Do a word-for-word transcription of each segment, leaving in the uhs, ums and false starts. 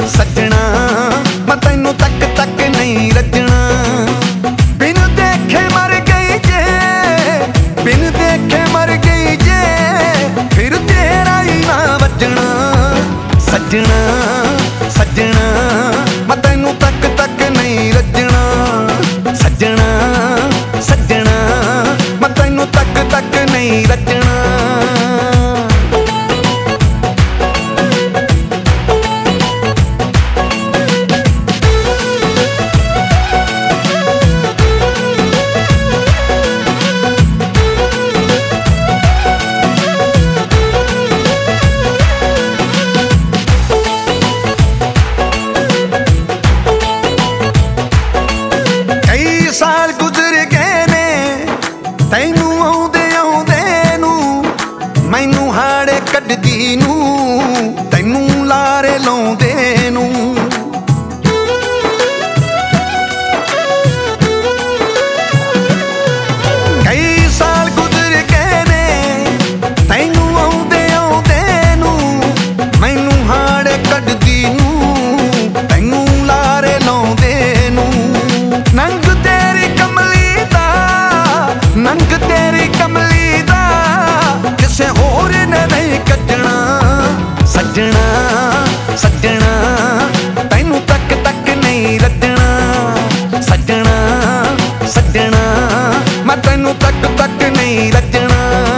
सजना मैं तैनू तक तक नहीं रजना। बिन देखे मर गई जे, बिन देखे मर गई जे, फिर तेरा ही ना बजना। सजना सजना मैं तैनू तक तक नहीं रजना। सजना सजना मैं तैनू तक तक नहीं रजना। साल गुजर गए ने तैनू आउंदे आउंदे नू, मैनू हाड़े कड्डदी नू, तैनू लारे लाउंदे नू। कई साल गुजर गए ने तैनू आउंदे आउंदे नू, मैनू हाड़े कड्डदी नू, तैनू लारे लाउंदे नू। नंग नंग तेरी कमली दा किसे होर ने नहीं कटना। सजना सजना तैनू तक तक नहीं रजना। सजना सजना मैं तैनू तक तक नहीं रजना।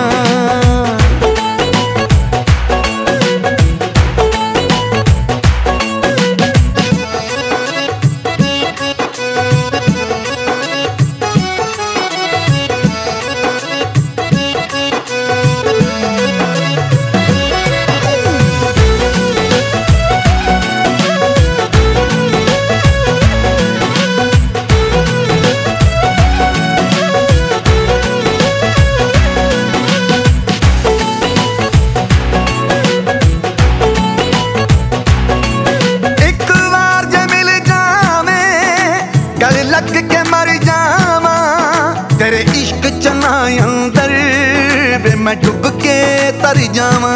लग के मर जावा तेरे इश्क चना अंदर वे मैं डुब के तर जावा।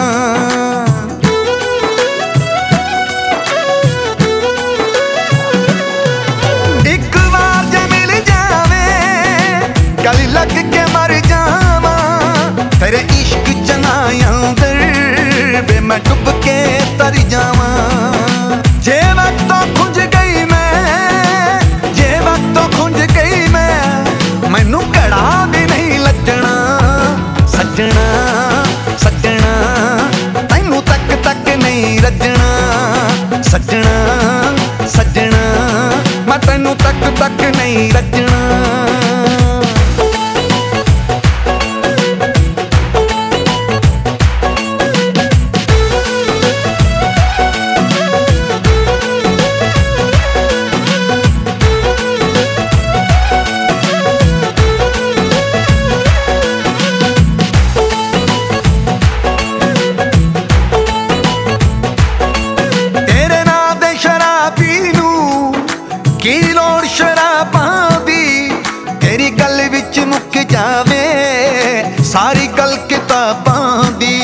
एक बार जे मिल जावे गल लग के मर जावा तेरे इश्क चना अंदर वे मैं डुब के तर जावा। जे वक्त तो खुंज गई मैं, तो खुंज गई मैं, मैनू घड़ा भी नहीं लजना। सजना सजना तैनू तक तक नहीं रजना। सजना सजना मैं तैनू तक तक नहीं रजना। की लोड़ शराबां दी तेरी गल विच मुक जावे सारी गल किताबां दी।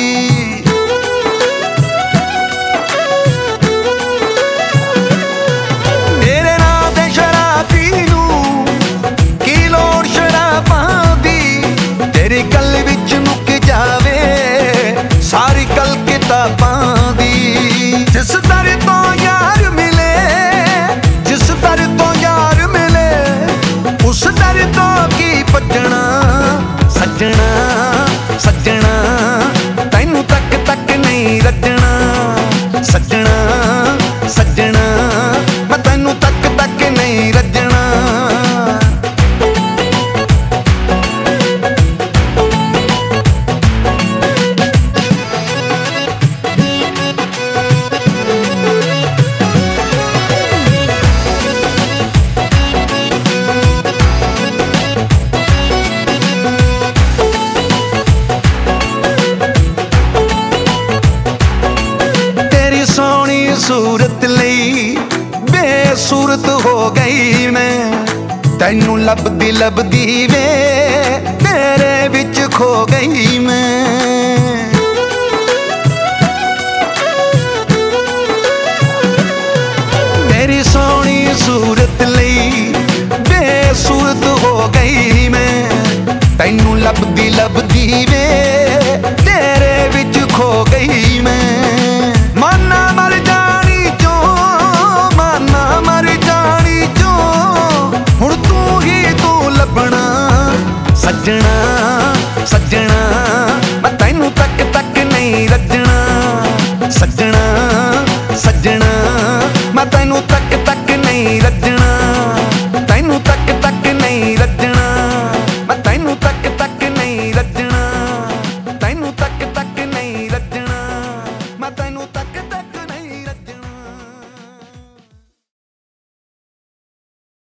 तेरे नां दे शराबी नू की लोड़ शराबां दी तेरी गल विच मुक जावे सारी गल किताबां दी। जिस दर तो यार मिले, जिस दर तो यार मिले, उस दर तो की भजना। सजना सजना तैनू तक तक नहीं रजना। सजना सजना मैं तैनू तक तक नहीं रजना। सूरत लई बेसूरत हो गई मैं, तैनू लभदी लभदी वे तेरे विच खो गई मैं। दी वे